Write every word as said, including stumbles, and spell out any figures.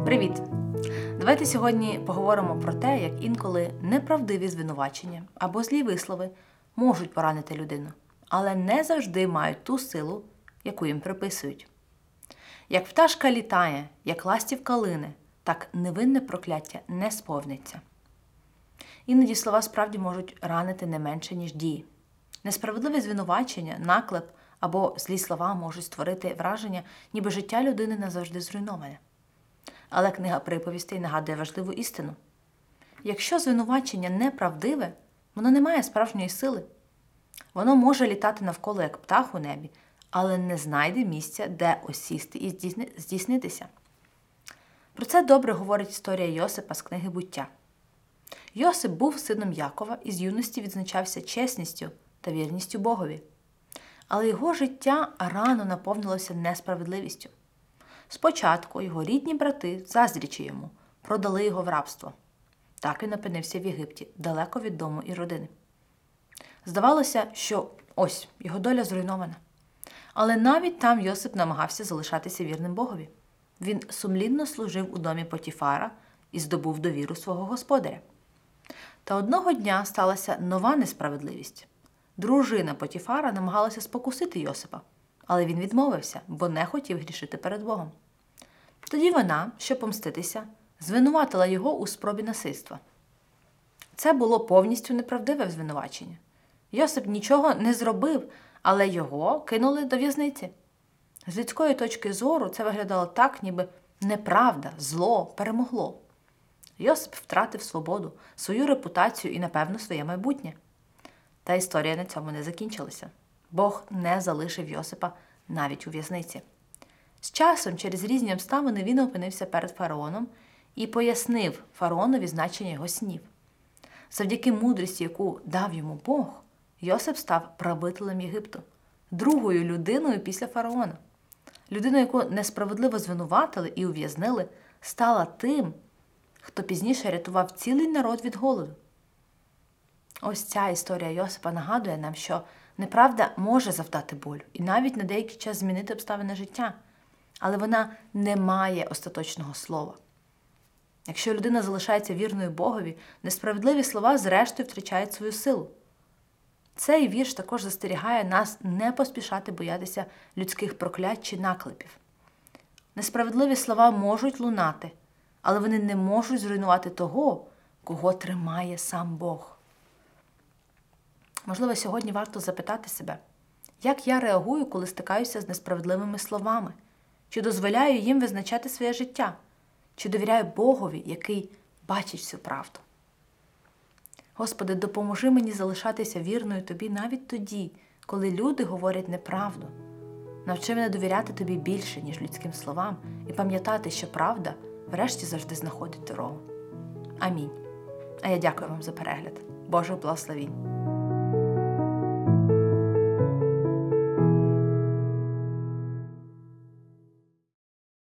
Привіт! Давайте сьогодні поговоримо про те, як інколи неправдиві звинувачення або злі вислови можуть поранити людину, але не завжди мають ту силу, яку їм приписують. Як пташка літає, як ластівка лине, так невинне прокляття не сповниться. Іноді слова справді можуть ранити не менше, ніж дії. Несправедливі звинувачення, наклеп або злі слова можуть створити враження, ніби життя людини назавжди зруйноване. Але книга приповістей нагадує важливу істину. Якщо звинувачення неправдиве, воно не має справжньої сили. Воно може літати навколо, як птах у небі, але не знайде місця, де осісти і здійснитися. Про це добре говорить історія Йосипа з книги «Буття». Йосип був сином Якова і з юності відзначався чесністю та вірністю Богові. Але його життя рано наповнилося несправедливістю. Спочатку його рідні брати, заздрячи йому, продали його в рабство. Так він опинився в Єгипті, далеко від дому і родини. Здавалося, що ось, його доля зруйнована. Але навіть там Йосип намагався залишатися вірним Богові. Він сумлінно служив у домі Потіфара і здобув довіру свого господаря. Та одного дня сталася нова несправедливість. Дружина Потіфара намагалася спокусити Йосипа, але він відмовився, бо не хотів грішити перед Богом. Тоді вона, щоб помститися, звинуватила його у спробі насильства. Це було повністю неправдиве звинувачення. Йосип нічого не зробив, але його кинули до в'язниці. З людської точки зору це виглядало так, ніби неправда, зло перемогло. Йосип втратив свободу, свою репутацію і, напевно, своє майбутнє. Та історія на цьому не закінчилася. Бог не залишив Йосипа навіть у в'язниці. З часом, через різні обставини, він опинився перед фараоном і пояснив фараонові значення його снів. Завдяки мудрості, яку дав йому Бог, Йосип став правителем Єгипту, другою людиною після фараона. Людина, яку несправедливо звинуватили і ув'язнили, стала тим, хто пізніше рятував цілий народ від голоду. Ось ця історія Йосипа нагадує нам, що неправда може завдати болю і навіть на деякий час змінити обставини життя, але вона не має остаточного слова. Якщо людина залишається вірною Богові, несправедливі слова зрештою втрачають свою силу. Цей вірш також застерігає нас не поспішати боятися людських проклять чи наклепів. Несправедливі слова можуть лунати, але вони не можуть зруйнувати того, кого тримає сам Бог. Можливо, сьогодні варто запитати себе, як я реагую, коли стикаюся з несправедливими словами? Чи дозволяю їм визначати своє життя? Чи довіряю Богові, який бачить всю правду? Господи, допоможи мені залишатися вірною Тобі навіть тоді, коли люди говорять неправду. Навчи мене довіряти Тобі більше, ніж людським словам, і пам'ятати, що правда врешті завжди знаходить дорогу. Амінь. А я дякую вам за перегляд. Божих благословінь.